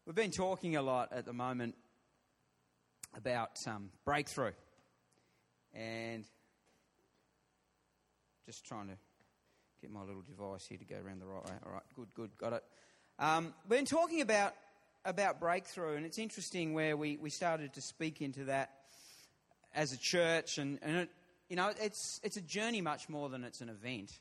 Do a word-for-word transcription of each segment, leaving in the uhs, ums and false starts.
We've been talking a lot at the moment about um, breakthrough, and just trying to get my little device here to go around the right way. All right, good, good, got it. Um, we've been talking about about breakthrough, and it's interesting where we, we started to speak into that as a church, and, and it, you know, it's it's a journey much more than it's an event.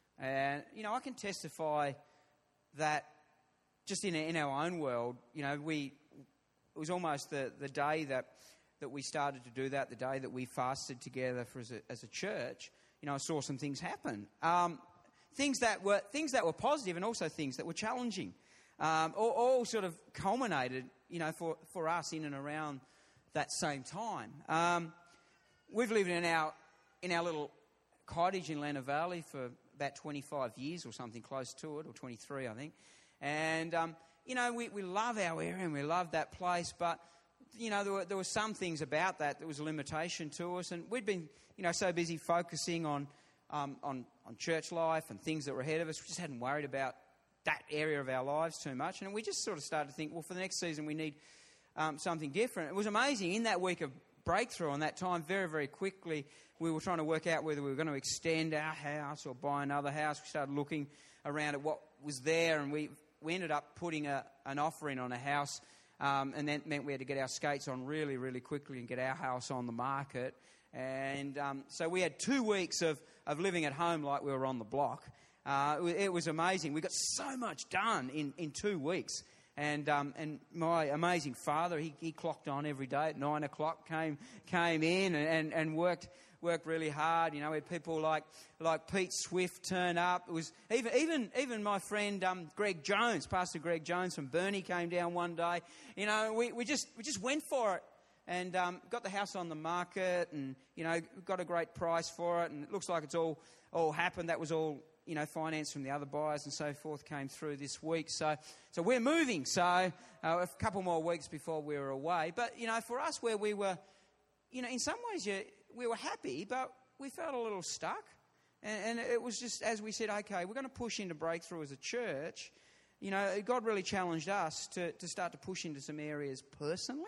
And you know, I can testify that just in in our own world, you know, we it was almost the, the day that that we started to do that, the day that we fasted together for as a, as a church. You know, I saw some things happen, um, things that were things that were positive, and also things that were challenging. Um, all, all sort of culminated, you know, for, for us in and around that same time. Um, we've lived in our in our little cottage in Lana Valley for about twenty-five years or something close to it, or twenty-three, I think. And, um, you know, we, we love our area and we love that place, but, you know, there were, there were some things about that that was a limitation to us. And we'd been, you know, so busy focusing on, um, on, on church life and things that were ahead of us. We just hadn't worried about that area of our lives too much. And we just sort of started to think, well, for the next season we need um, something different. It was amazing. In that week of breakthrough on that time, very, very quickly, we were trying to work out whether we were going to extend our house or buy another house. We started looking around at what was there, and we we ended up putting a, an offer in on a house, um, and that meant we had to get our skates on really, really quickly and get our house on the market. And um, so we had two weeks of, of living at home like we were on the block. Uh, it, it was amazing. We got so much done in, in two weeks. And um, and my amazing father, he, he clocked on every day at nine o'clock, came came in and, and, and worked worked really hard. You know, we had people like like Pete Swift turn up. It was even even even my friend um, Greg Jones, Pastor Greg Jones from Burnie, came down one day. You know, we, we just we just went for it and um, got the house on the market, and you know, got a great price for it. And it looks like it's all all happened. That was all, you know, finance from the other buyers and so forth came through this week. So so we're moving. So uh, a couple more weeks before we were away. But, you know, for us, where we were, you know, in some ways you, we were happy, but we felt a little stuck. And, and it was just, as we said, okay, we're going to push into breakthrough as a church. You know, God really challenged us to, to start to push into some areas personally.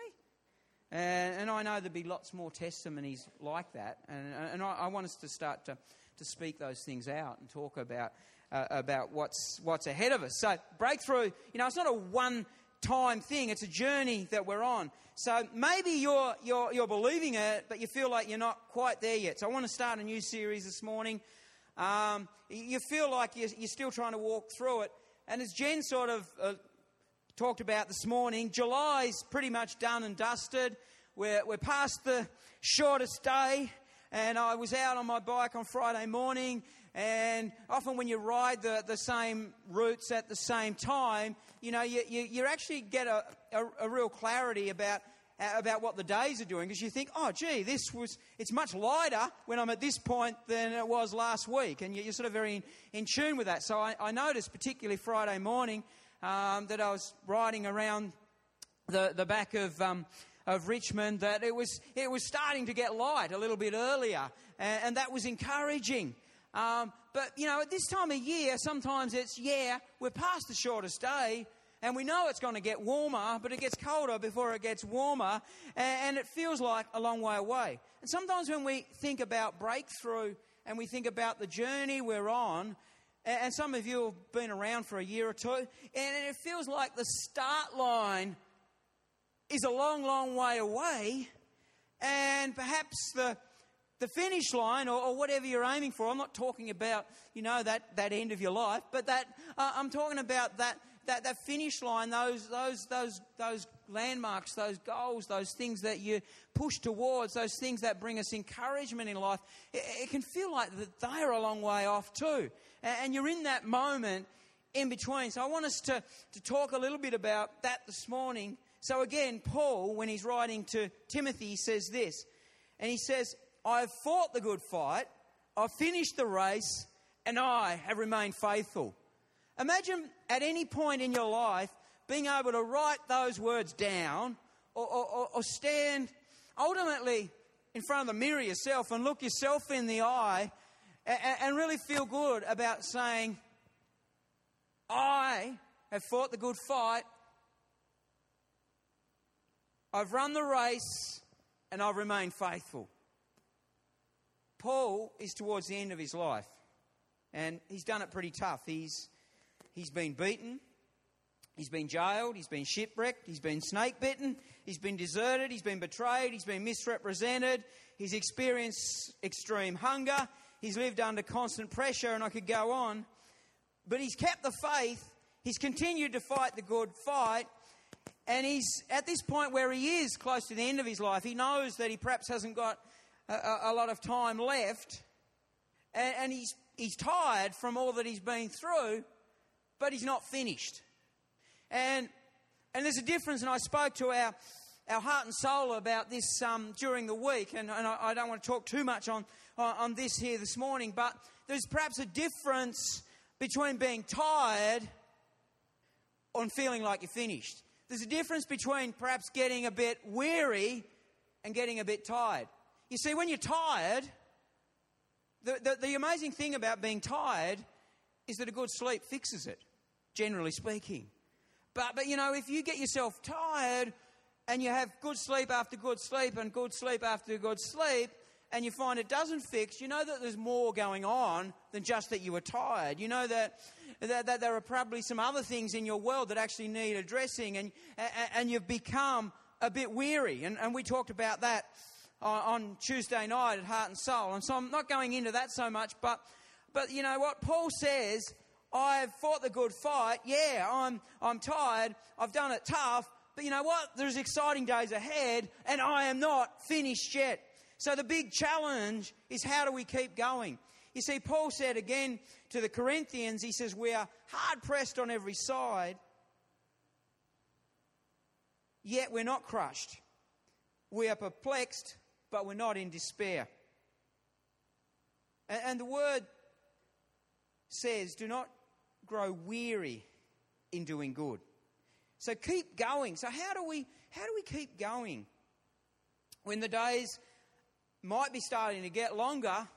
And, and I know there'll be lots more testimonies like that. And, and I, I want us to start to... to speak those things out and talk about uh, about what's what's ahead of us. So breakthrough, you know, it's not a one-time thing. It's a journey that we're on. So maybe you're you're you're believing it, but you feel like you're not quite there yet. So I want to start a new series this morning. Um, you feel like you're, you're still trying to walk through it. And as Jen sort of uh, talked about this morning, July's pretty much done and dusted. We're we're past the shortest day. And I was out on my bike on Friday morning, and often when you ride the, the same routes at the same time, you know, you, you, you actually get a, a, a real clarity about about what the days are doing, because you think, oh, gee, this was it's much lighter when I'm at this point than it was last week, and you're sort of very in, in tune with that. So I, I noticed, particularly Friday morning, um, that I was riding around the, the back of... Um, of Richmond, that it was it was starting to get light a little bit earlier, and, and that was encouraging. Um, but, you know, at this time of year, sometimes it's, yeah, we're past the shortest day, and we know it's going to get warmer, but it gets colder before it gets warmer, and, and it feels like a long way away. And sometimes when we think about breakthrough and we think about the journey we're on, and, and some of you have been around for a year or two, and it feels like the start line is a long, long way away, and perhaps the the finish line, or, or whatever you're aiming for. I'm not talking about, you know, that, that end of your life, but that uh, I'm talking about that, that that finish line, those those those those landmarks, those goals, those things that you push towards, those things that bring us encouragement in life. It, it can feel like that they're a long way off too, and, and you're in that moment in between. So I want us to to talk a little bit about that this morning. So again, Paul, when he's writing to Timothy, he says this, and he says, I have fought the good fight, I've finished the race, and I have remained faithful. Imagine at any point in your life being able to write those words down, or, or, or stand ultimately in front of the mirror yourself and look yourself in the eye and, and really feel good about saying, I have fought the good fight, I've run the race and I've remained faithful. Paul is towards the end of his life, and he's done it pretty tough. He's he's been beaten, he's been jailed, he's been shipwrecked, he's been snake bitten, he's been deserted, he's been betrayed, he's been misrepresented, he's experienced extreme hunger, he's lived under constant pressure, and I could go on. But he's kept the faith, he's continued to fight the good fight, and he's at this point where he is close to the end of his life. He knows that he perhaps hasn't got a, a lot of time left, and, and he's he's tired from all that he's been through, but he's not finished. And and there's a difference, and I spoke to our our heart and soul about this um, during the week, and, and I, I don't want to talk too much on, on, on this here this morning, but there's perhaps a difference between being tired and feeling like you're finished. There's a difference between perhaps getting a bit weary and getting a bit tired. You see, when you're tired, the, the, the amazing thing about being tired is that a good sleep fixes it, generally speaking. But, but you know, if you get yourself tired and you have good sleep after good sleep and good sleep after good sleep, and you find it doesn't fix, you know that there's more going on than just that you were tired. You know that, that, that there are probably some other things in your world that actually need addressing, and, and you've become a bit weary. And, and we talked about that on Tuesday night at Heart and Soul. And so I'm not going into that so much, but, but you know what? Paul says, I've fought the good fight. Yeah, I'm, I'm tired. I've done it tough. But you know what? There's exciting days ahead, and I am not finished yet. So the big challenge is, how do we keep going? You see, Paul said again to the Corinthians, he says, we are hard pressed on every side, yet we're not crushed. We are perplexed, but we're not in despair. And, and the word says, do not grow weary in doing good. So keep going. So how do we how do we keep going when the days might be starting to get longer,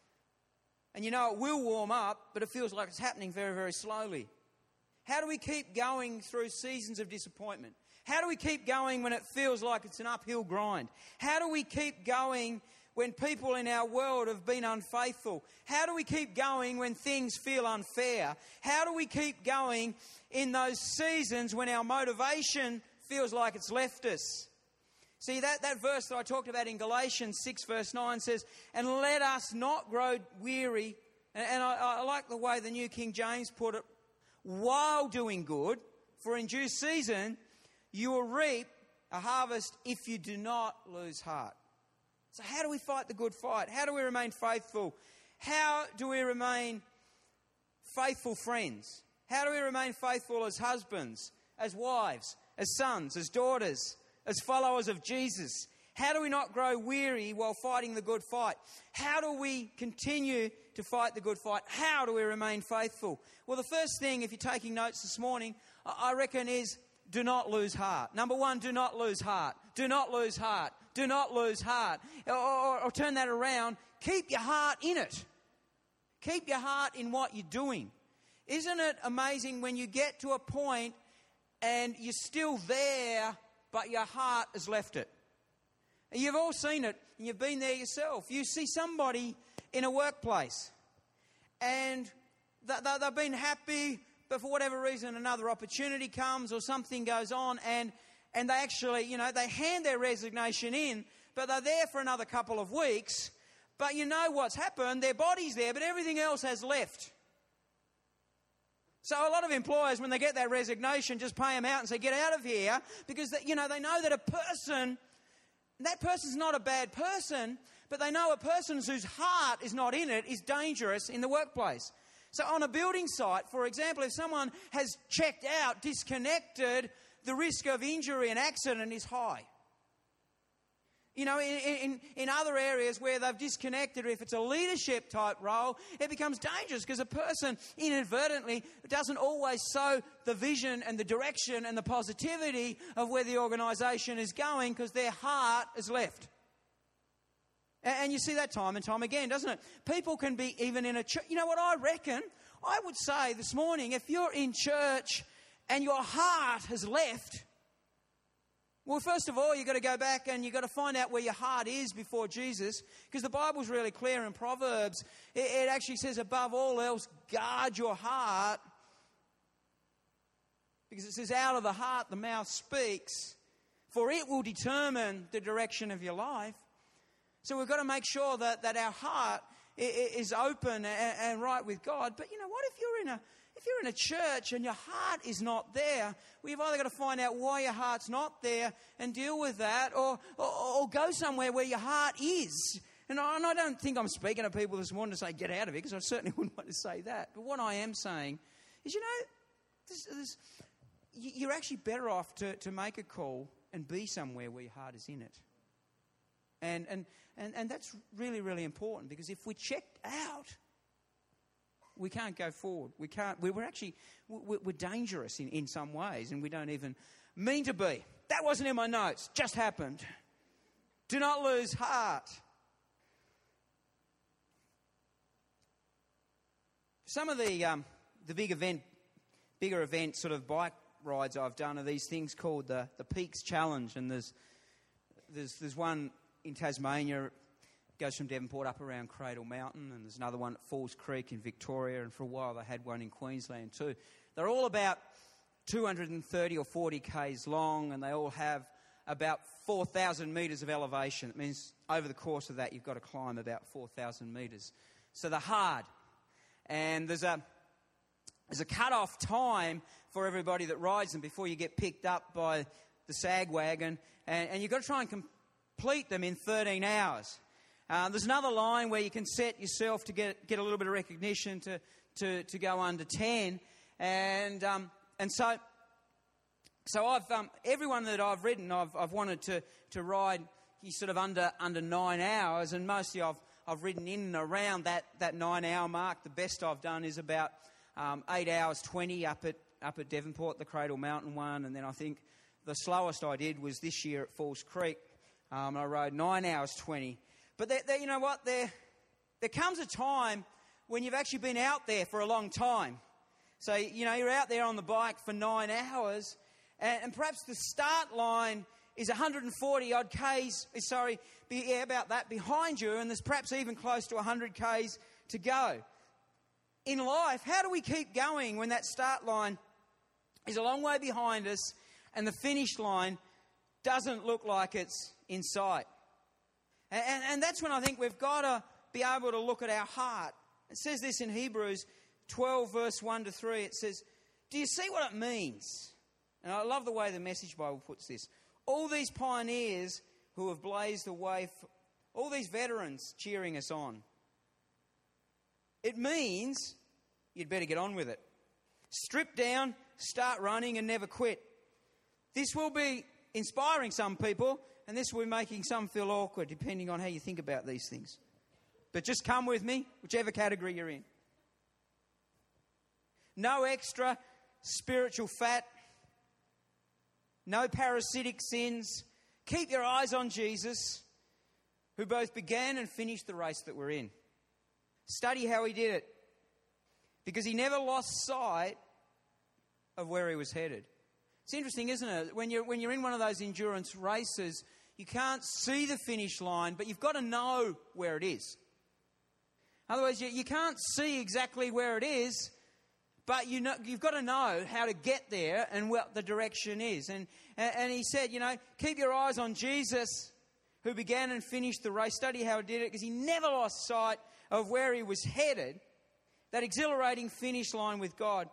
and you know it will warm up, but it feels like it's happening very, very slowly? How do we keep going through seasons of disappointment? How do we keep going when it feels like it's an uphill grind? How do we keep going when people in our world have been unfaithful? How do we keep going when things feel unfair? How do we keep going in those seasons when our motivation feels like it's left us? See, that, that verse that I talked about in Galatians six verse nine says, and let us not grow weary. And, and I, I like the way the New King James put it, while doing good, for in due season you will reap a harvest if you do not lose heart. So how do we fight the good fight? How do we remain faithful? How do we remain faithful friends? How do we remain faithful as husbands, as wives, as sons, as daughters, as followers of Jesus? How do we not grow weary while fighting the good fight? How do we continue to fight the good fight? How do we remain faithful? Well, the first thing, if you're taking notes this morning, I reckon is do not lose heart. Number one, do not lose heart. Do not lose heart. Do not lose heart. Or, or, or turn that around. Keep your heart in it. Keep your heart in what you're doing. Isn't it amazing when you get to a point and you're still there, but your heart has left it? You've all seen it, and you've been there yourself. You see somebody in a workplace, and they've been happy, but for whatever reason, another opportunity comes or something goes on, and and they actually, you know, they hand their resignation in, but they're there for another couple of weeks. But you know what's happened? Their body's there, but everything else has left. So a lot of employers, when they get that resignation, just pay them out and say, get out of here, because, they, you know, they know that a person, that person's not a bad person, but they know a person whose heart is not in it is dangerous in the workplace. So on a building site, for example, if someone has checked out, disconnected, the risk of injury and accident is high. You know, in, in, in other areas where they've disconnected, if it's a leadership type role, it becomes dangerous because a person inadvertently doesn't always sow the vision and the direction and the positivity of where the organisation is going because their heart is left. And, and you see that time and time again, doesn't it? People can be even in a church. You know what I reckon? I would say this morning, if you're in church and your heart has left, Well, first of all, you've got to go back and you've got to find out where your heart is before Jesus, because the Bible's really clear in Proverbs. It, it actually says, above all else, guard your heart, because it says, out of the heart the mouth speaks, for it will determine the direction of your life. So we've got to make sure that, that our heart is open and, and right with God. But you know what, if you're in a If you're in a church and your heart is not there, we've either got to find out why your heart's not there and deal with that, or, or, or go somewhere where your heart is. And I, and I don't think I'm speaking to people this morning to say, get out of it, because I certainly wouldn't want to say that. But what I am saying is, you know, this, this, you're actually better off to, to make a call and be somewhere where your heart is in it. And, and, and, and that's really, really important, because if we're checked out, we can't go forward. We can't. We're actually we're dangerous in, in some ways, and we don't even mean to be. That wasn't in my notes. Just happened. Do not lose heart. Some of the um, the big event, bigger event sort of bike rides I've done are these things called the the Peaks Challenge, and there's there's there's one in Tasmania. Goes from Devonport up around Cradle Mountain, and there's another one at Falls Creek in Victoria, and for a while they had one in Queensland too. They're all about two hundred thirty or forty kays long, and they all have about four thousand metres of elevation. It means over the course of that you've got to climb about four thousand metres. So they're hard, and there's a there's a cut-off time for everybody that rides them before you get picked up by the sag wagon, and, and you've got to try and complete them in thirteen hours. Uh, there's another line where you can set yourself to get get a little bit of recognition to to, to go under ten, and um, and so so I've um, everyone that I've ridden, I've I've wanted to to ride sort of under under nine hours, and mostly I've I've ridden in and around that, that nine hour mark. The best I've done is about um, eight hours twenty up at up at Devonport, the Cradle Mountain one, and then I think the slowest I did was this year at Falls Creek. Um, I rode nine hours twenty. But there, there, you know what? There, there comes a time when you've actually been out there for a long time. So, you know, you're out there on the bike for nine hours, and, and perhaps the start line is one hundred forty odd Ks, sorry, be, yeah, about that behind you, and there's perhaps even close to one hundred Ks to go. In life, how do we keep going when that start line is a long way behind us and the finish line doesn't look like it's in sight? And, and, and that's when I think we've got to be able to look at our heart. It says this in Hebrews twelve, verse one to three. It says, do you see what it means? And I love the way the Message Bible puts this. All these pioneers who have blazed the way, for, all these veterans cheering us on. It means you'd better get on with it. Strip down, start running, and never quit. This will be inspiring some people, and this will be making some feel awkward, depending on how you think about these things. But just come with me, whichever category you're in. No extra spiritual fat. No parasitic sins. Keep your eyes on Jesus, who both began and finished the race that we're in. Study how he did it, because he never lost sight of where he was headed. It's interesting, isn't it? When you're, when you're in one of those endurance races, you can't see the finish line, but you've got to know where it is. Otherwise, you, you can't see exactly where it is, but you know, you've got to know how to get there and what the direction is. And, and he said, you know, keep your eyes on Jesus, who began and finished the race. Study how he did it, because he never lost sight of where he was headed. That exhilarating finish line with God.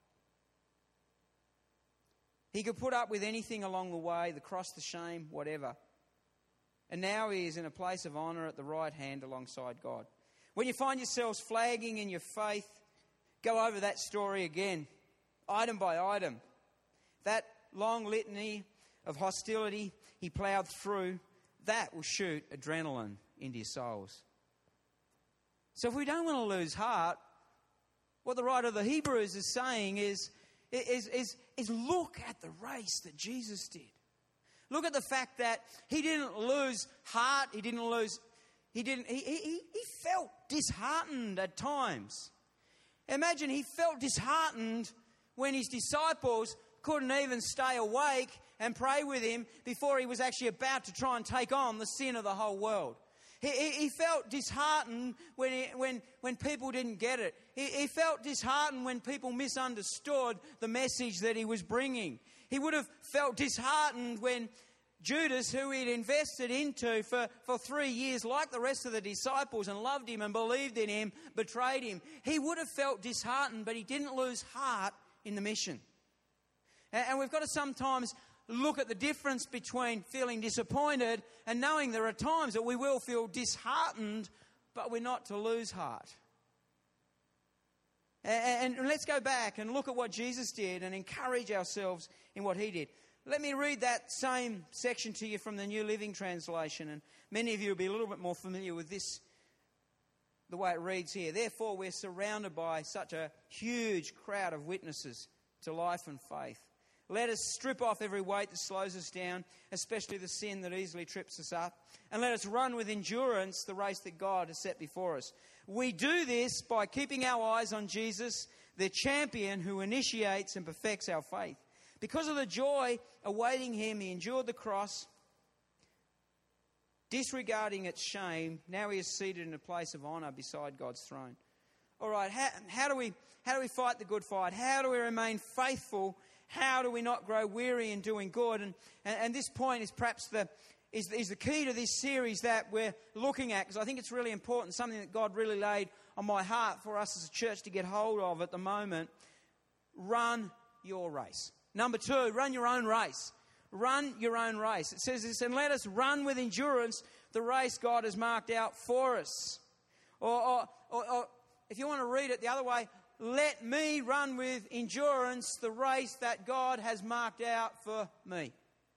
He could put up with anything along the way, the cross, the shame, whatever. And now he is in a place of honour at the right hand alongside God. When you find yourselves flagging in your faith, go over that story again, item by item. That long litany of hostility he ploughed through, that will shoot adrenaline into your souls. So if we don't want to lose heart, what the writer of the Hebrews is saying is, is, is, is look at the race that Jesus did. Look at the fact that he didn't lose heart, he didn't lose, he didn't, he, he, he felt disheartened at times. Imagine he felt disheartened when his disciples couldn't even stay awake and pray with him before he was actually about to try and take on the sin of the whole world. He, he, he felt disheartened when, he, when, when people didn't get it. He, he felt disheartened when people misunderstood the message that he was bringing. He would have felt disheartened when Judas, who he'd invested into for, for three years, like the rest of the disciples, and loved him and believed in him, betrayed him. He would have felt disheartened, but he didn't lose heart in the mission. And, and we've got to sometimes look at the difference between feeling disappointed and knowing there are times that we will feel disheartened, but we're not to lose heart. And, and let's go back and look at what Jesus did and encourage ourselves in what he did. Let me read that same section to you from the New Living Translation, and many of you will be a little bit more familiar with this, the way it reads here. Therefore, we're surrounded by such a huge crowd of witnesses to life and faith. Let us strip off every weight that slows us down, especially the sin that easily trips us up. And let us run with endurance the race that God has set before us. We do this by keeping our eyes on Jesus, the champion who initiates and perfects our faith. Because of the joy awaiting him, he endured the cross, disregarding its shame. Now he is seated in a place of honour beside God's throne. All right, how, how do we how do we fight the good fight? How do we remain faithful? How do we not grow weary in doing good? And, and, and this point is perhaps the is, is the key to this series that we're looking at, because I think it's really important, something that God really laid on my heart for us as a church to get hold of at the moment. Run your race. Number two, run your own race. Run your own race. It says this, and let us run with endurance the race God has marked out for us. Or, or, or, or if you want to read it the other way, let me run with endurance the race that God has marked out for me.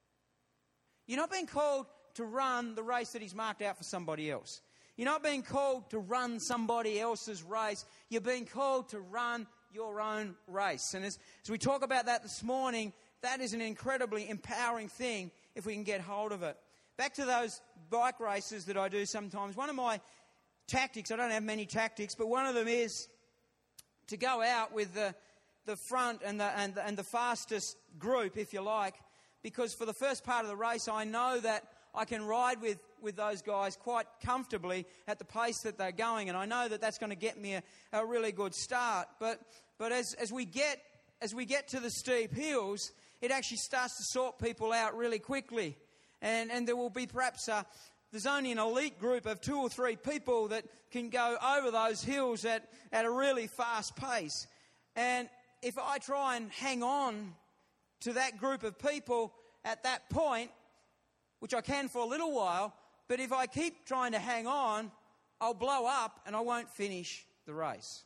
You're not being called to run the race that he's marked out for somebody else. You're not being called to run somebody else's race. You're being called to run your own race. And as, as we talk about that this morning, that is an incredibly empowering thing if we can get hold of it. Back to those bike races that I do sometimes. One of my tactics, I don't have many tactics, but one of them is to go out with the, the front and the, and, the, and the fastest group, if you like, because for the first part of the race, I know that I can ride with, with those guys quite comfortably at the pace that they're going, and I know that that's going to get me a, a really good start. But but as as we get as we get to the steep hills, it actually starts to sort people out really quickly, and and there will be perhaps a, there's only an elite group of two or three people that can go over those hills at at a really fast pace, and if I try and hang on to that group of people at that point, which I can for a little while, but if I keep trying to hang on, I'll blow up and I won't finish the race.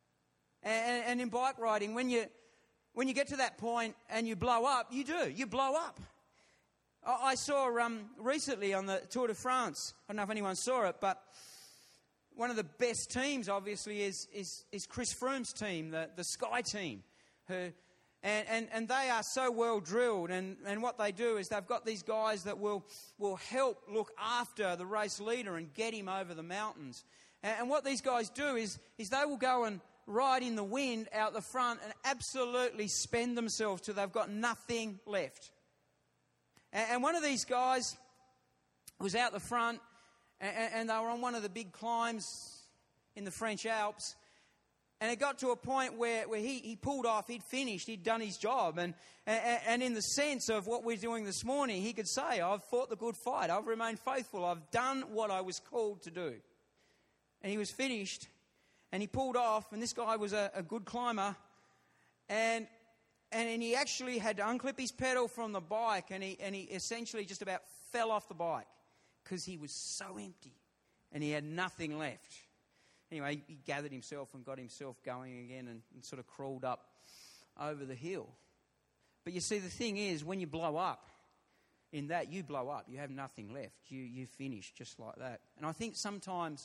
And, and in bike riding, when you when you get to that point and you blow up, you do, you blow up. I, I saw um, recently on the Tour de France, I don't know if anyone saw it, but one of the best teams obviously is is, is Chris Froome's team, the, the Sky team, who... And, and and they are so well drilled, and, and what they do is they've got these guys that will will help look after the race leader and get him over the mountains. And, and what these guys do is is they will go and ride in the wind out the front and absolutely spend themselves till they've got nothing left. And, and one of these guys was out the front, and, and they were on one of the big climbs in the French Alps. And it got to a point where, where he, he pulled off, he'd finished, he'd done his job. And, and, and in the sense of what we're doing this morning, he could say, I've fought the good fight, I've remained faithful, I've done what I was called to do. And he was finished, and he pulled off, and this guy was a, a good climber. And, and and he actually had to unclip his pedal from the bike, and he, and he essentially just about fell off the bike because he was so empty, and he had nothing left. Anyway, he gathered himself and got himself going again and, and sort of crawled up over the hill. But you see, the thing is, when you blow up, in that you blow up, you have nothing left. You you finish just like that. And I think sometimes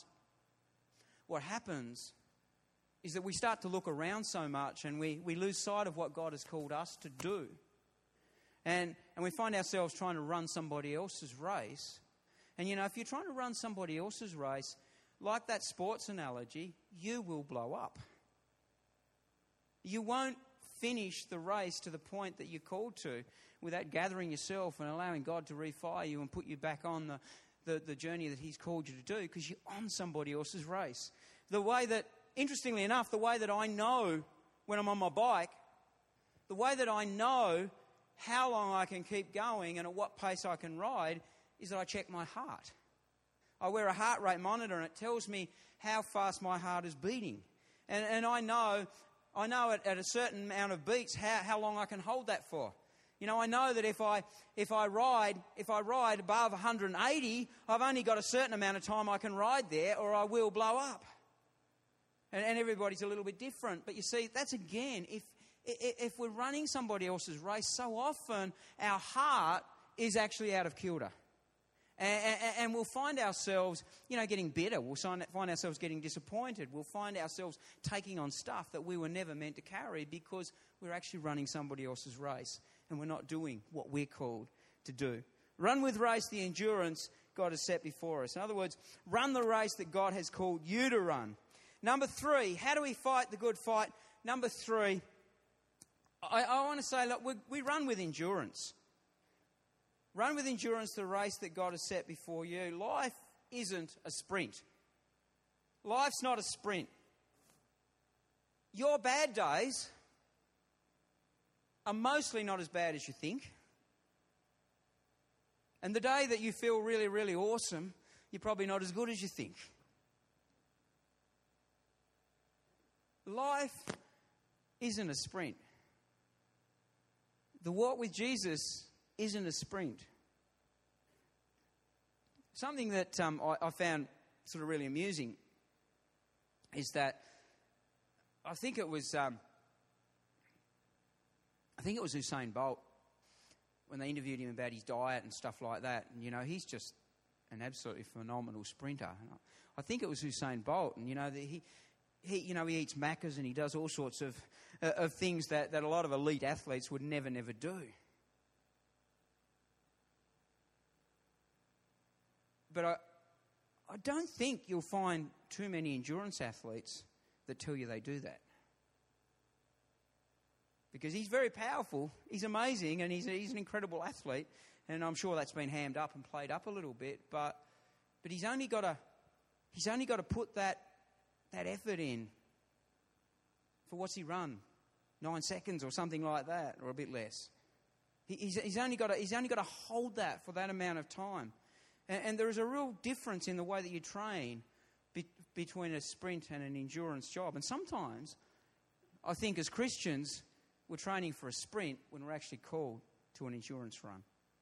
what happens is that we start to look around so much and we, we lose sight of what God has called us to do. And and we find ourselves trying to run somebody else's race. And you know, if you're trying to run somebody else's race, like that sports analogy, you will blow up. You won't finish the race to the point that you're called to without gathering yourself and allowing God to refire you and put you back on the, the, the journey that he's called you to do, because you're on somebody else's race. The way that, interestingly enough, the way that I know when I'm on my bike, the way that I know how long I can keep going and at what pace I can ride is that I check my heart. I wear a heart rate monitor and it tells me how fast my heart is beating. And, and I know I know at, at a certain amount of beats how, how long I can hold that for. You know, I know that if I if I ride if I ride above one hundred eighty, I've only got a certain amount of time I can ride there, or I will blow up. And, and everybody's a little bit different. But you see, that's again, if if we're running somebody else's race, so often our heart is actually out of kilter. And, and, and we'll find ourselves, you know, getting bitter. We'll find ourselves getting disappointed. We'll find ourselves taking on stuff that we were never meant to carry because we're actually running somebody else's race and we're not doing what we're called to do. Run with race the endurance God has set before us. In other words, run the race that God has called you to run. Number three, how do we fight the good fight? Number three, I, I want to say, look, we, we run with endurance. Run with endurance the race that God has set before you. Life isn't a sprint. Life's not a sprint. Your bad days are mostly not as bad as you think. And the day that you feel really, really awesome, you're probably not as good as you think. Life isn't a sprint. The walk with Jesus isn't a sprint. Something that um, I, I found sort of really amusing is that I think it was um, I think it was Usain Bolt when they interviewed him about his diet and stuff like that. And you know, he's just an absolutely phenomenal sprinter. I think it was Usain Bolt, and you know, the, he he you know he eats Maccas and he does all sorts of uh, of things that, that a lot of elite athletes would never never do. But I, I don't think you'll find too many endurance athletes that tell you they do that. Because he's very powerful, he's amazing, and he's, he's an incredible athlete. And I'm sure that's been hammed up and played up a little bit. But but he's only got to he's only got to put that that effort in. For what's he run? Nine seconds or something like that, or a bit less. He, he's he's only got to he's only got to hold that for that amount of time. And there is a real difference in the way that you train be, between a sprint and an endurance job. And sometimes, I think as Christians, we're training for a sprint when we're actually called to an endurance run.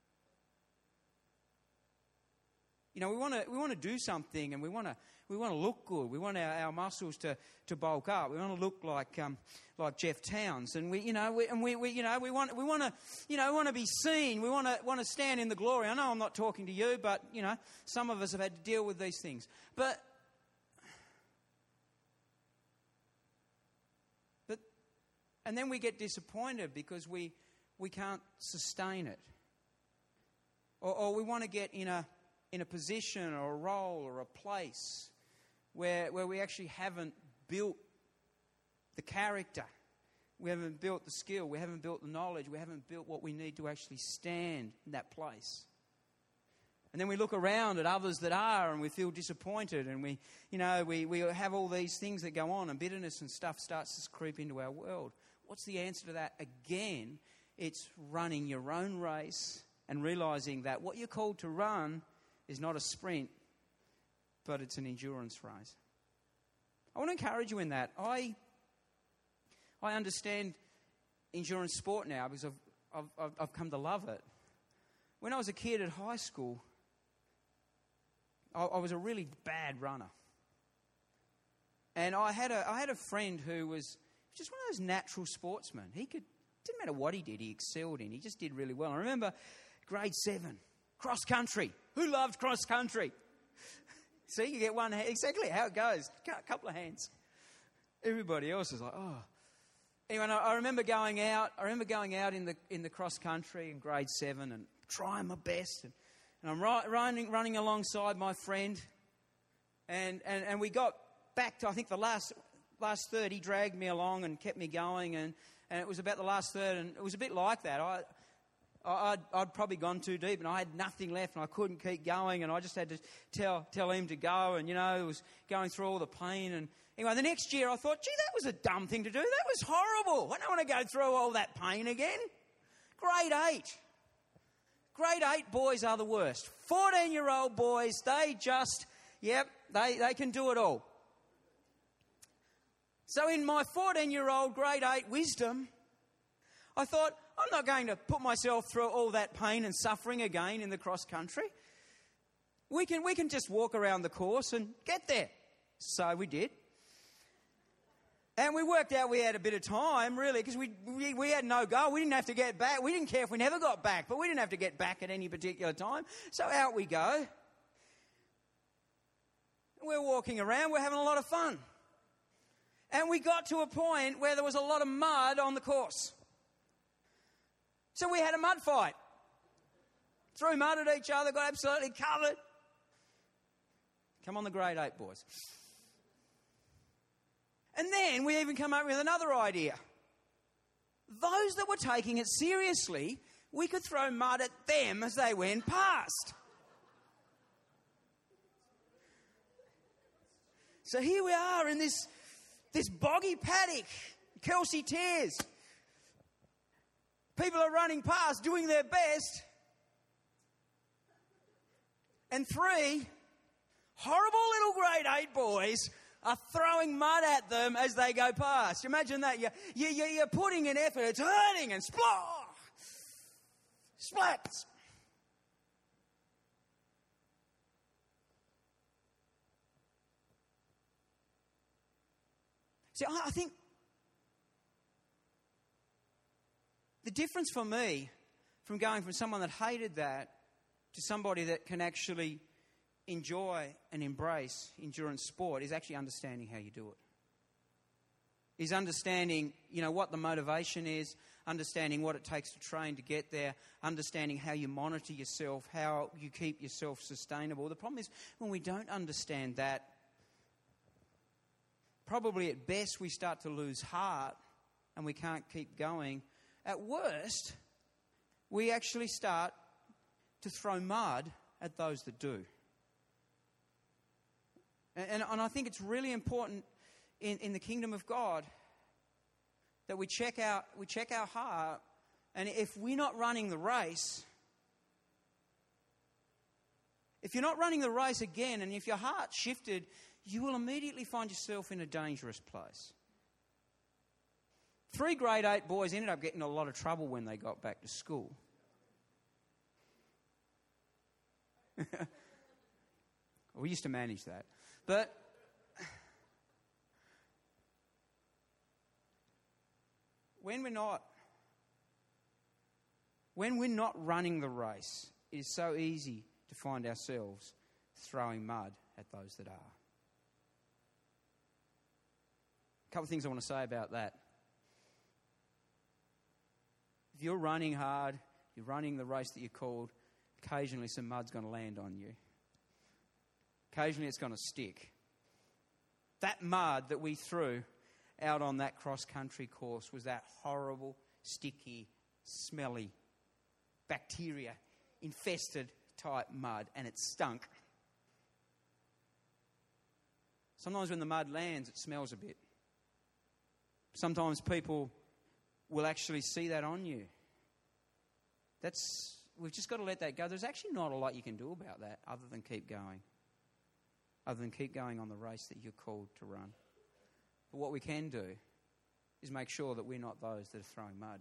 You know, we want to we want to do something, and we want to we want to look good. We want our, our muscles to, to bulk up. We want to look like um, like Jeff Towns, and we you know we, and we, we you know we want we want to you know want to be seen. We want to want to stand in the glory. I know I'm not talking to you, but you know some of us have had to deal with these things. But but and then we get disappointed because we we can't sustain it, or, or we want to get in a in a position or a role or a place where where we actually haven't built the character, we haven't built the skill, we haven't built the knowledge, we haven't built what we need to actually stand in that place. And then we look around at others that are, and we feel disappointed, and we, you know, we, we have all these things that go on, and bitterness and stuff starts to creep into our world. What's the answer to that? Again, it's running your own race and realizing that what you're called to run is not a sprint, but it's an endurance race. I want to encourage you in that. I I understand endurance sport now because I've, I've, I've come to love it. When I was a kid at high school, I, I was a really bad runner. And I had a I had a friend who was just one of those natural sportsmen. He could, didn't matter what he did, he excelled in. He just did really well. I remember grade seven, cross country. Who loved cross country? See, you get one hand. Exactly how it goes. A couple of hands. Everybody else is like, oh. Anyway, I remember going out. I remember going out in the in the cross country in grade seven and trying my best. And, and I'm ri- running running alongside my friend. And, and and we got back to, I think, the last last third. He dragged me along and kept me going. And and it was about the last third, and it was a bit like that. I, I'd, I'd probably gone too deep, and I had nothing left, and I couldn't keep going, and I just had to tell tell him to go, and, you know, it was going through all the pain. And anyway, the next year I thought, gee, that was a dumb thing to do. That was horrible. I don't want to go through all that pain again. Grade eight. Grade eight boys are the worst. fourteen-year-old boys, they just, yep, they, they can do it all. So in my fourteen-year-old grade eight wisdom, I thought, I'm not going to put myself through all that pain and suffering again in the cross country. We can, we can just walk around the course and get there. So we did. And we worked out we had a bit of time, really, because we, we we had no goal. We didn't have to get back. We didn't care if we never got back, but we didn't have to get back at any particular time. So out we go. We're walking around. We're having a lot of fun. And we got to a point where there was a lot of mud on the course. So we had a mud fight. Threw mud at each other, got absolutely covered. Come on, the grade eight boys. And then we even come up with another idea. Those that were taking it seriously, we could throw mud at them as they went past. So here we are in this, this boggy paddock, Kelsey Tears. People are running past, doing their best. And three horrible little grade eight boys are throwing mud at them as they go past. Imagine that. You're, you're, you're putting in effort. It's hurting and splat. Splats. See, I, I think the difference for me from going from someone that hated that to somebody that can actually enjoy and embrace endurance sport is actually understanding how you do it. Is understanding, you know, what the motivation is, understanding what it takes to train to get there, understanding how you monitor yourself, how you keep yourself sustainable. The problem is when we don't understand that, probably at best we start to lose heart and we can't keep going. At worst, we actually start to throw mud at those that do. And, and I think it's really important in, in the kingdom of God that we check out we check our heart, and if we're not running the race, if you're not running the race again, and if your heart shifted, you will immediately find yourself in a dangerous place. Three grade eight boys ended up getting in a lot of trouble when they got back to school. We used to manage that. But when we're not, when we're not running the race, it is so easy to find ourselves throwing mud at those that are. A couple of things I want to say about that. If you're running hard, you're running the race that you're called, occasionally some mud's going to land on you. Occasionally it's going to stick. That mud that we threw out on that cross-country course was that horrible, sticky, smelly, bacteria-infested type mud, and it stunk. Sometimes when the mud lands, it smells a bit. Sometimes people will actually see that on you. That's, we've just got to let that go. There's actually not a lot you can do about that other than keep going. Other than keep going on the race that you're called to run. But what we can do is make sure that we're not those that are throwing mud.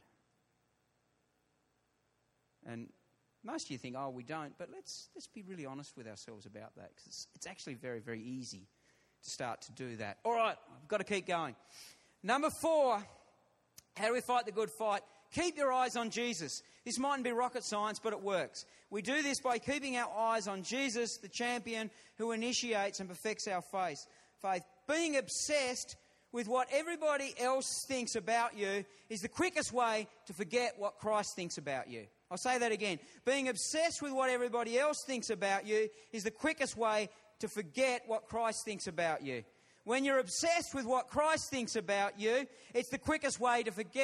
And most of you think, oh, we don't, but let's let's be really honest with ourselves about that, because it's, it's actually very, very easy to start to do that. All right, I've got to keep going. Number four, how do we fight the good fight? Keep your eyes on Jesus. This mightn't be rocket science, but it works. We do this by keeping our eyes on Jesus, the champion who initiates and perfects our faith. Faith. Being obsessed with what everybody else thinks about you is the quickest way to forget what Christ thinks about you. I'll say that again. Being obsessed with what everybody else thinks about you is the quickest way to forget what Christ thinks about you. When you're obsessed with what Christ thinks about you, it's the quickest way to forget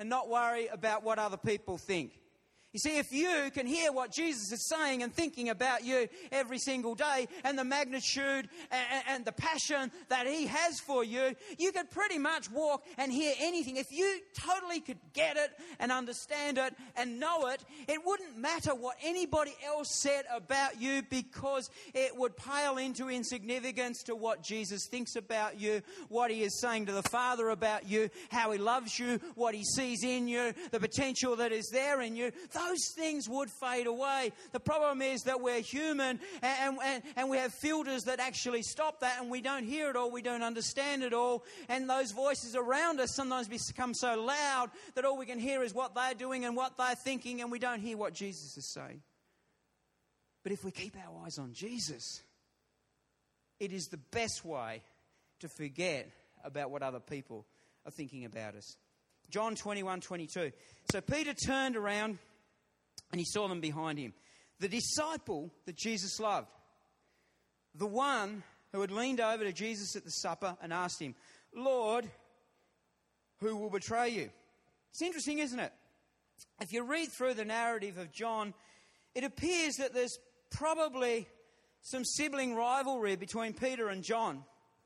and not worry about what other people think. You see, if you can hear what Jesus is saying and thinking about you every single day and the magnitude and, and the passion that he has for you, you could pretty much walk and hear anything. If you totally could get it and understand it and know it, it wouldn't matter what anybody else said about you, because it would pale into insignificance to what Jesus thinks about you, what he is saying to the Father about you, how he loves you, what he sees in you, the potential that is there in you. Those things would fade away. The problem is that we're human and, and, and we have filters that actually stop that, and we don't hear it all, we don't understand it all, and those voices around us sometimes become so loud that all we can hear is what they're doing and what they're thinking, and we don't hear what Jesus is saying. But if we keep our eyes on Jesus, it is the best way to forget about what other people are thinking about us. John twenty-one twenty-two. So Peter turned around and he saw them behind him. The disciple that Jesus loved, the one who had leaned over to Jesus at the supper and asked him, "Lord, who will betray you?" It's interesting, isn't it? If you read through the narrative of John, it appears that there's probably some sibling rivalry between Peter and John.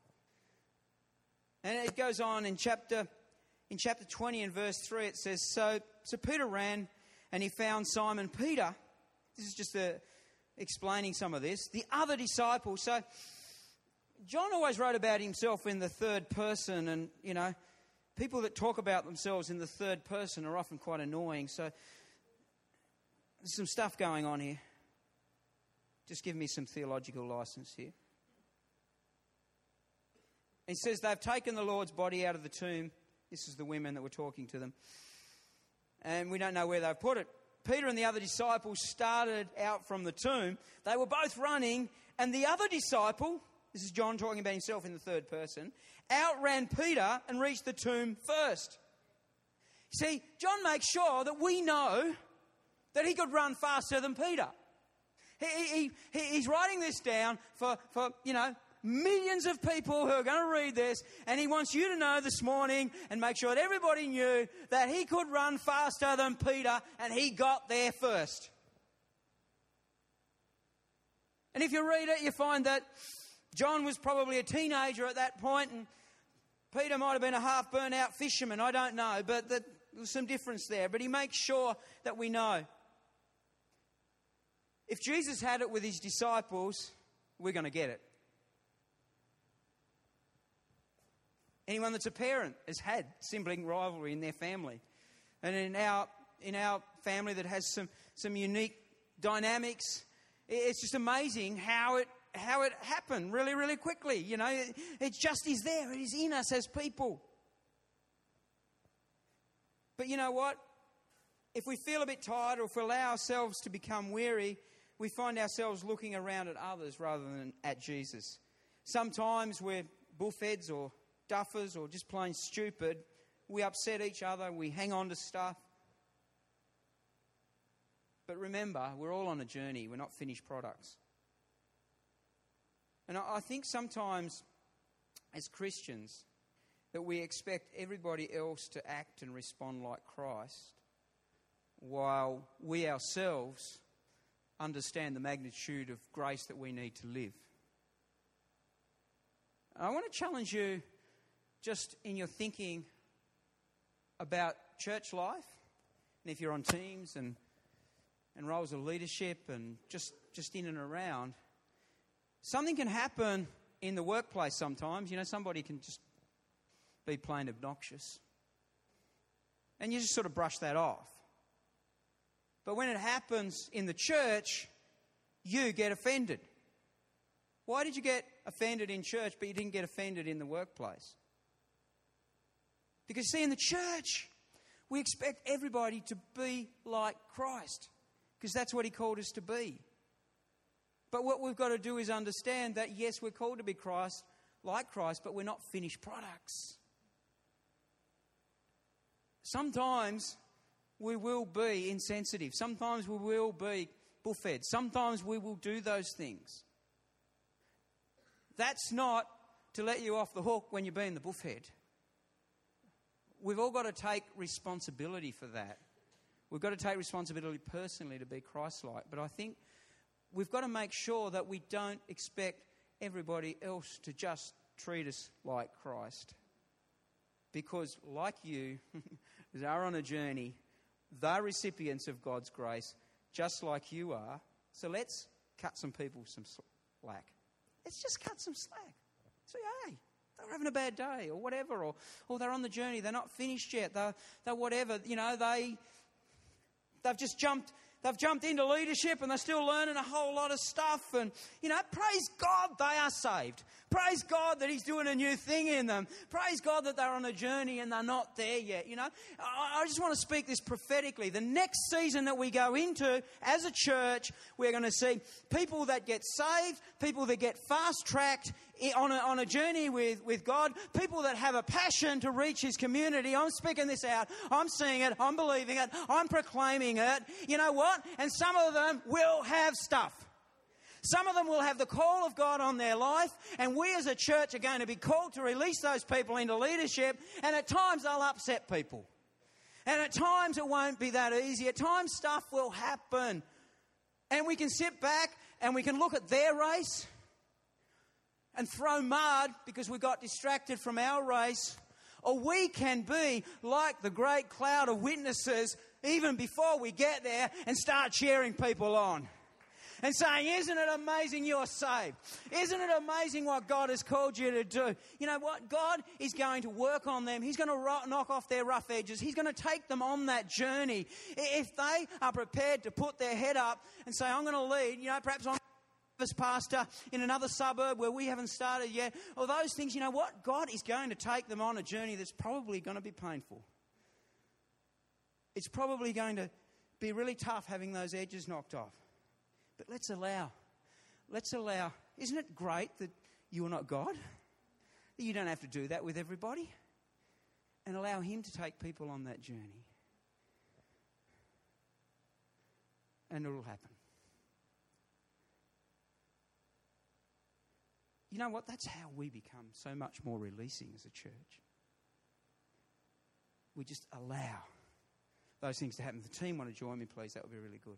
And it goes on in chapter in chapter twenty and verse three, it says, So, so Peter ran and he found Simon Peter. This is just a, explaining some of this. The other disciple. So John always wrote about himself in the third person, and, you know, people that talk about themselves in the third person are often quite annoying. So there's some stuff going on here. Just give me some theological license here. He says they've taken the Lord's body out of the tomb. This is the women that were talking to them. And we don't know where they've put it. Peter and the other disciples started out from the tomb. They were both running, and the other disciple, this is John talking about himself in the third person, outran Peter and reached the tomb first. See, John makes sure that we know that he could run faster than Peter. He, he, he's writing this down for, for, you know, millions of people who are going to read this, and he wants you to know this morning and make sure that everybody knew that he could run faster than Peter, and he got there first. And if you read it, you find that John was probably a teenager at that point, and Peter might have been a half burnt out fisherman, I don't know, but that, there's some difference there. But he makes sure that we know. If Jesus had it with his disciples, we're going to get it. Anyone that's a parent has had sibling rivalry in their family. And in our in our family that has some, some unique dynamics, it's just amazing how it how it happened really, really quickly. You know, it, it just is there. It is in us as people. But you know what? If we feel a bit tired, or if we allow ourselves to become weary, we find ourselves looking around at others rather than at Jesus. Sometimes we're bullheads or duffers or just plain stupid. We upset each other. We hang on to stuff. But remember, we're all on a journey. We're not finished products. And I think sometimes as Christians that we expect everybody else to act and respond like Christ, while we ourselves understand the magnitude of grace that we need to live. I want to challenge you just in your thinking about church life, and if you're on teams and and roles of leadership and just, just in and around, something can happen in the workplace sometimes. You know, somebody can just be plain obnoxious. And you just sort of brush that off. But when it happens in the church, you get offended. Why did you get offended in church, but you didn't get offended in the workplace? Because, see, in the church, we expect everybody to be like Christ, because that's what he called us to be. But what we've got to do is understand that, yes, we're called to be Christ, like Christ, but we're not finished products. Sometimes we will be insensitive. Sometimes we will be bullfed. Sometimes we will do those things. That's not to let you off the hook when you're being the bullfed. we've all got to take responsibility for that. We've got to take responsibility personally to be Christ-like. But I think we've got to make sure that we don't expect everybody else to just treat us like Christ. Because like you, they are on a journey. They're recipients of God's grace, just like you are. So let's cut some people some slack. Let's just cut some slack. Say, hey, they're having a bad day or whatever, or, or they're on the journey. They're not finished yet. They're, they're whatever. You know, they, they've just jumped... They've jumped into leadership and they're still learning a whole lot of stuff. And, you know, praise God they are saved. Praise God that He's doing a new thing in them. Praise God that they're on a journey and they're not there yet. You know, I, I just want to speak this prophetically. The next season that we go into as a church, we're going to see people that get saved, people that get fast-tracked on a, on a journey with, with God, people that have a passion to reach His community. I'm speaking this out. I'm seeing it. I'm believing it. I'm proclaiming it. You know what? And some of them will have stuff. Some of them will have the call of God on their life, and we as a church are going to be called to release those people into leadership, and at times they'll upset people. And at times it won't be that easy. At times stuff will happen. And we can sit back and we can look at their race and throw mud because we got distracted from our race. Or we can be like the great cloud of witnesses even before we get there and start cheering people on. And saying, isn't it amazing you're saved? Isn't it amazing what God has called you to do? You know what? God is going to work on them. He's going to knock off their rough edges. He's going to take them on that journey. If they are prepared to put their head up and say, I'm going to lead, you know, perhaps I'm a pastor in another suburb where we haven't started yet, or those things, you know what? God is going to take them on a journey that's probably going to be painful. It's probably going to be really tough having those edges knocked off. But let's allow, let's allow, isn't it great that you are not God? That you don't have to do that with everybody. And allow Him to take people on that journey. And it'll happen. You know what? That's how we become so much more releasing as a church. We just allow those things to happen. If the team want to join me, please, that would be really good.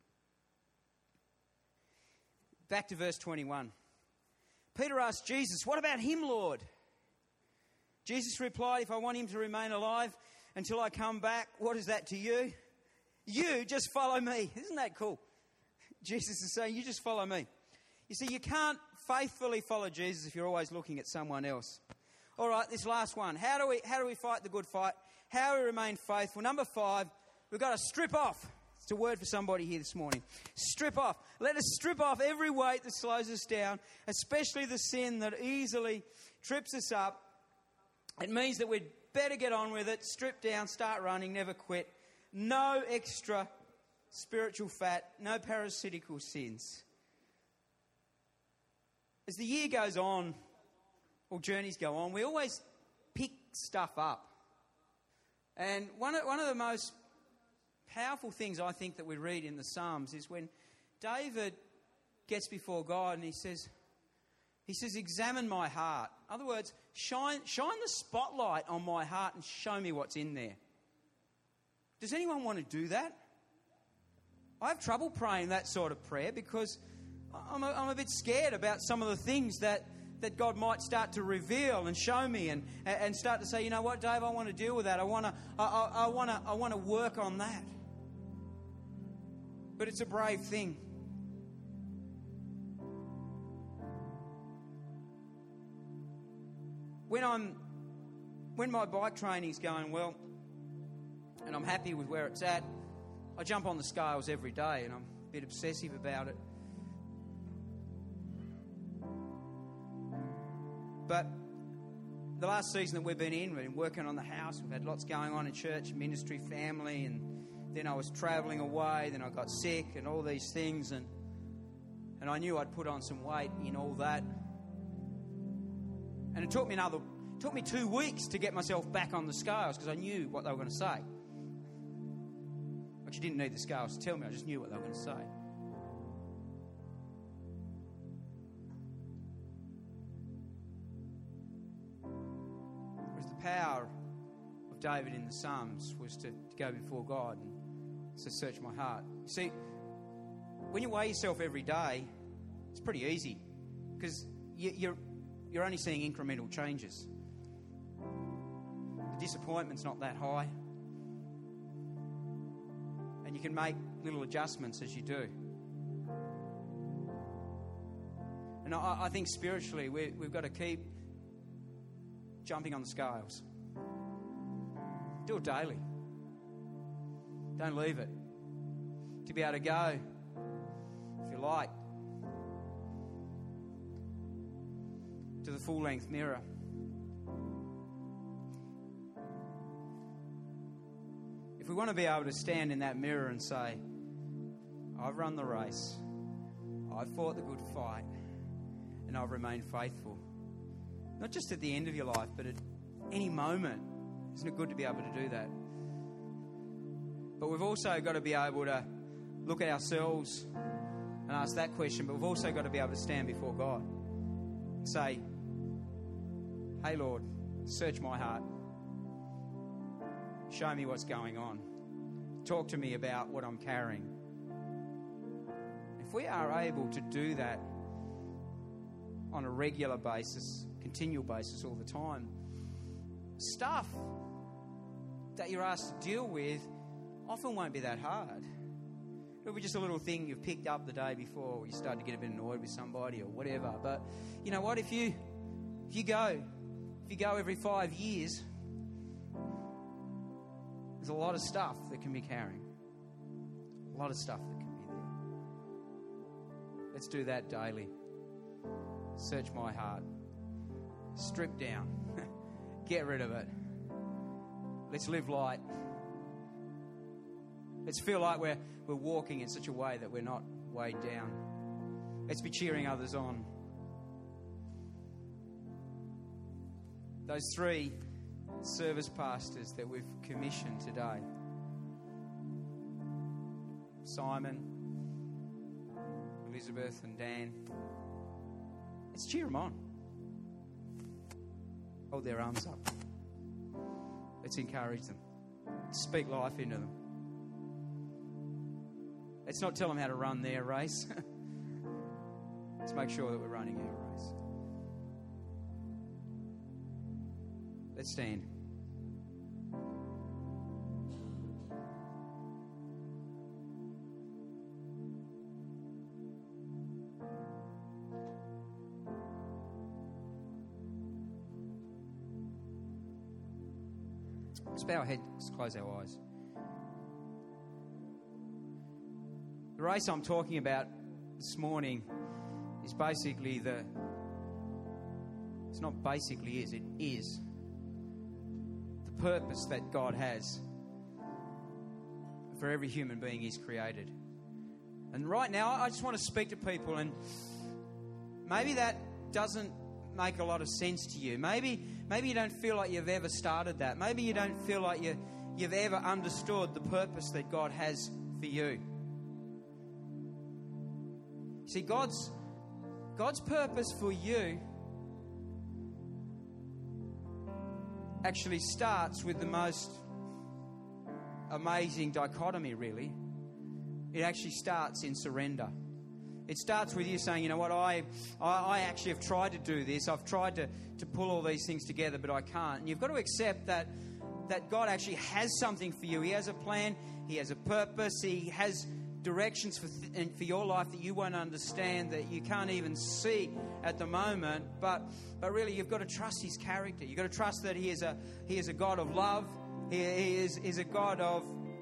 Back to verse twenty-one. Peter asked Jesus, what about him, Lord? Jesus replied, if I want him to remain alive until I come back, what is that to you? You just follow me. Isn't that cool? Jesus is saying, you just follow me. You see, you can't faithfully follow Jesus if you're always looking at someone else. All right, this last one. How do we, how do we fight the good fight? How do we remain faithful? Number five, we've got to strip off. It's a word for somebody here this morning. Strip off. Let us strip off every weight that slows us down, especially the sin that easily trips us up. It means that we'd better get on with it, strip down, start running, never quit. No extra spiritual fat, no parasitical sins. As the year goes on, or journeys go on, we always pick stuff up. And one of, one of the most powerful things I think that we read in the Psalms is when David gets before God and he says, he says, examine my heart. In other words, shine, shine the spotlight on my heart and show me what's in there. Does anyone want to do that? I have trouble praying that sort of prayer because I'm a, I'm a bit scared about some of the things that, that God might start to reveal and show me and, and start to say, you know what, Dave, I want to deal with that. I want to, I, I, I want to, I want to work on that. But it's a brave thing. When I'm, when my bike training's going well, and I'm happy with where it's at, I jump on the scales every day, and I'm a bit obsessive about it. But the last season that we've been in, we've been working on the house. We've had lots going on in church, ministry, family, and then I was travelling away. Then I got sick and all these things, and and I knew I'd put on some weight in all that. And it took me another, it took me two weeks to get myself back on the scales because I knew what they were going to say. Actually, didn't need the scales to tell me. I just knew what they were going to say. Power of David in the Psalms was to, to go before God and to search my heart. You see, when you weigh yourself every day, it's pretty easy because you, you're, you're only seeing incremental changes. The disappointment's not that high. And you can make little adjustments as you do. And I, I think spiritually we, we've got to keep jumping on the scales. Do it daily. Don't leave it. To be able to go, if you like, to the full-length mirror. If we want to be able to stand in that mirror and say, I've run the race, I've fought the good fight, and I've remained faithful. Not just at the end of your life, but at any moment. Isn't it good to be able to do that? But we've also got to be able to look at ourselves and ask that question, but we've also got to be able to stand before God and say, hey, Lord, search my heart. Show me what's going on. Talk to me about what I'm carrying. If we are able to do that on a regular basis, continual basis all the time, stuff that you're asked to deal with often won't be that hard. It'll be just a little thing you've picked up the day before, or you start to get a bit annoyed with somebody or whatever. But you know what? If you if you go, if you go every five years, there's a lot of stuff that can be carrying. A lot of stuff that can be there. Let's do that daily. Search my heart. Strip down. Get rid of it. Let's live light. Let's feel like we're, we're walking in such a way that we're not weighed down. Let's be cheering others on. Those three service pastors that we've commissioned today, Simon, Elizabeth and Dan, let's cheer them on. Hold their arms up. Let's encourage them. Speak life into them. Let's not tell them how to run their race. Let's make sure that we're running our race. Let's stand. Let's bow our heads, let's close our eyes. The race I'm talking about this morning is basically the... It's not basically is, it is the purpose that God has for every human being He's created. And right now, I just want to speak to people, and maybe that doesn't make a lot of sense to you. Maybe maybe you don't feel like you've ever started that. Maybe you don't feel like you, you've ever understood the purpose that God has for you. See, God's God's purpose for you actually starts with the most amazing dichotomy, really. It actually starts in surrender. It starts with you saying, you know what, I, I I actually have tried to do this. I've tried to, to pull all these things together, but I can't. And you've got to accept that, that God actually has something for you. He has a plan. He has a purpose. He has directions for, th- and for your life that you won't understand, that you can't even see at the moment. But but really, you've got to trust His character. You've got to trust that He is a He is a God of love. He, he is, is a God of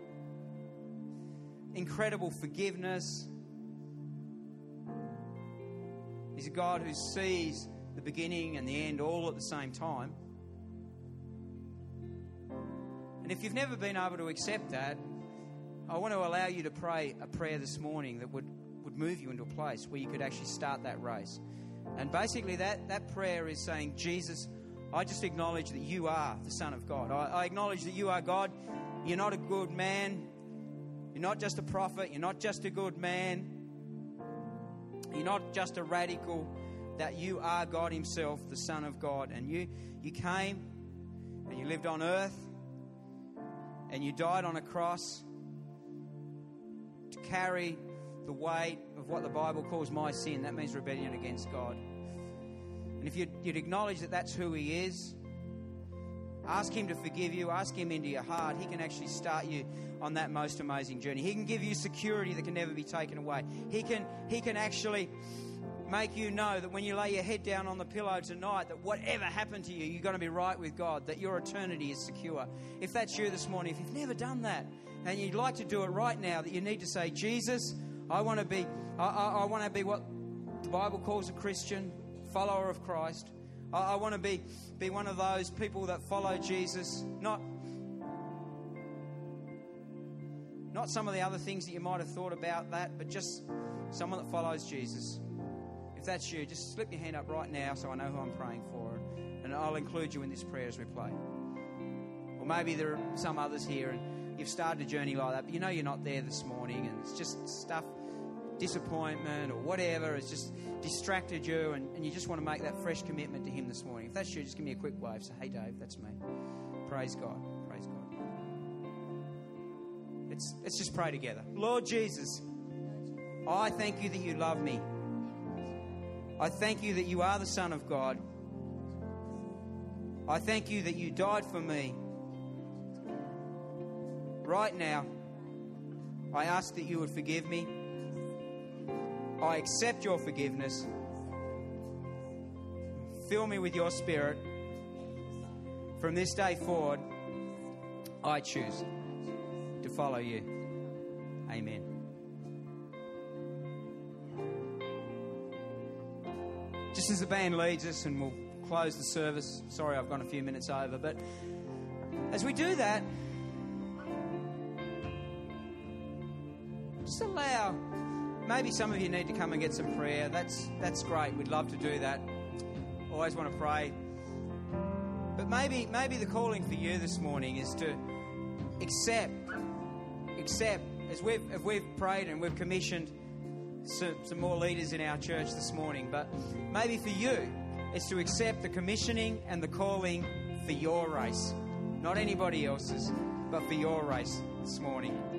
incredible forgiveness. He's a God who sees the beginning and the end all at the same time. And if you've never been able to accept that, I want to allow you to pray a prayer this morning that would, would move you into a place where you could actually start that race. And basically that, that prayer is saying, Jesus, I just acknowledge that you are the Son of God. I, I acknowledge that you are God. You're not a good man. You're not just a prophet. You're not just a good man. You're not just a radical, that you are God Himself, the Son of God. And you, you came and you lived on earth and you died on a cross to carry the weight of what the Bible calls my sin. That means rebellion against God. And if you'd, you'd acknowledge that that's who He is, ask Him to forgive you, ask Him into your heart, He can actually start you on that most amazing journey. He can give you security that can never be taken away. He can, he can actually make you know that when you lay your head down on the pillow tonight, that whatever happened to you, you're going to be right with God, that your eternity is secure. If that's you this morning, if you've never done that and you'd like to do it right now, that you need to say, Jesus, I want to be, I, I, I want to be what the Bible calls a Christian, follower of Christ. I, I want to be, be one of those people that follow Jesus, not Not some of the other things that you might have thought about that, but just someone that follows Jesus. If that's you, just slip your hand up right now so I know who I'm praying for, and I'll include you in this prayer as we play. Or maybe there are some others here and you've started a journey like that, but you know you're not there this morning and it's just stuff, disappointment or whatever has just distracted you, and, and you just want to make that fresh commitment to Him this morning. If that's you, just give me a quick wave. Say, hey Dave, that's me. Praise God. Praise God. Let's, let's just pray together. Lord Jesus, I thank You that You love me. I thank You that You are the Son of God. I thank You that You died for me. Right now, I ask that You would forgive me. I accept Your forgiveness. Fill me with Your Spirit. From this day forward, I choose to follow You. Amen. Just as the band leads us, and we'll close the service. Sorry, I've gone a few minutes over, but as we do that, just allow, maybe some of you need to come and get some prayer. That's that's great. We'd love to do that. Always want to pray. But maybe maybe the calling for you this morning is to accept, accept, as we've, as we've prayed and we've commissioned some, some more leaders in our church this morning, but maybe for you, it's to accept the commissioning and the calling for your race. Not anybody else's, but for your race this morning.